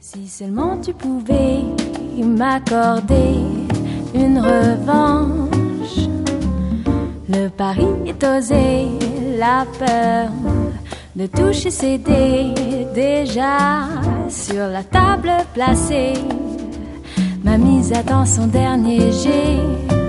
Si seulement tu pouvais m'accorder une revanche. Le pari est osé, la peur de toucher ses dés déjà sur la table placée. Ma mise attend son dernier jet.